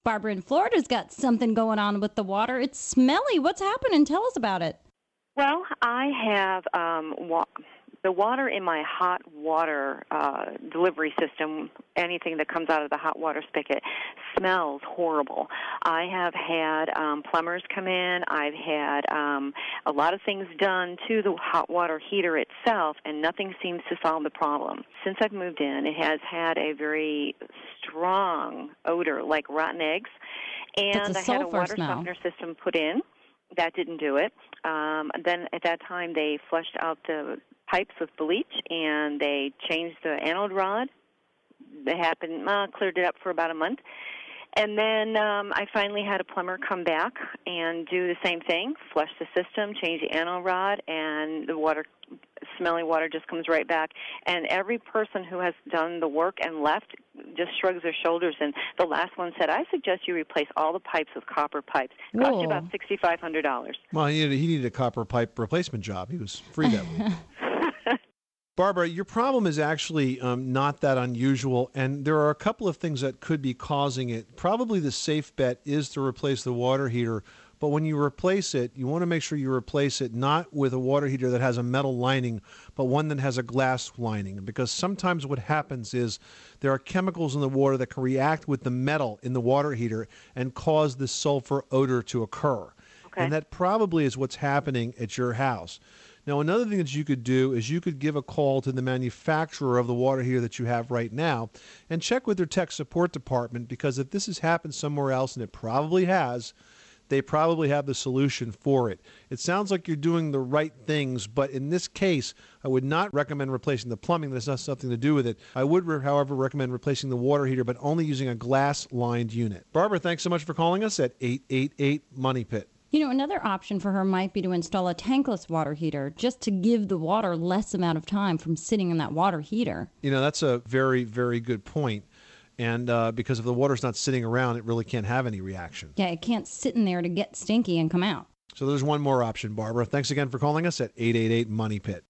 Barbara in Florida's got something going on with the water. It's smelly. What's happening? Tell us about it. Well, I have the water in my hot water delivery system, anything that comes out of the hot water spigot, smells horrible. I have had plumbers come in. I've had a lot of things done to the hot water heater itself, and nothing seems to solve the problem. Since I've moved in, it has had a very strong odor, like rotten eggs, and I had a water softener system put in. That didn't do it. Then at that time, they flushed out the pipes with bleach, and they changed the anode rod. They cleared it up for about a month. And then I finally had a plumber come back and do the same thing, flush the system, change the anode rod, and the smelly water just comes right back. And every person who has done the work and left just shrugs their shoulders. And the last one said, I suggest you replace all the pipes with copper pipes. It cost you about $6,500. Well, he needed a copper pipe replacement job. He was free that week. Barbara, your problem is actually not that unusual, and there are a couple of things that could be causing it. Probably the safe bet is to replace the water heater, but when you replace it, you want to make sure you replace it not with a water heater that has a metal lining, but one that has a glass lining, because sometimes what happens is there are chemicals in the water that can react with the metal in the water heater and cause this sulfur odor to occur. Okay. And that probably is what's happening at your house. Now, another thing that you could do is you could give a call to the manufacturer of the water heater that you have right now and check with their tech support department, because if this has happened somewhere else, and it probably has, they probably have the solution for it. It sounds like you're doing the right things, but in this case, I would not recommend replacing the plumbing. That's not something to do with it. I would, however, recommend replacing the water heater, but only using a glass-lined unit. Barbara, thanks so much for calling us at 888-MONEY-PIT. Another option for her might be to install a tankless water heater just to give the water less amount of time from sitting in that water heater. That's a very, very good point. And because if the water's not sitting around, it really can't have any reaction. Yeah, it can't sit in there to get stinky and come out. So there's one more option, Barbara. Thanks again for calling us at 888-MONEY-PIT.